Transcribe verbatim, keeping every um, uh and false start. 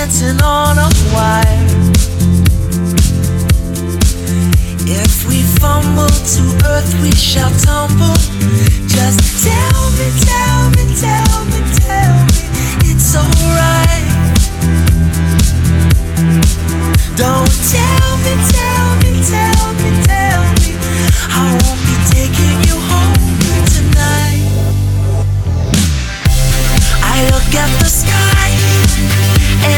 dancing on a wire. If we fumble to earth, we shall tumble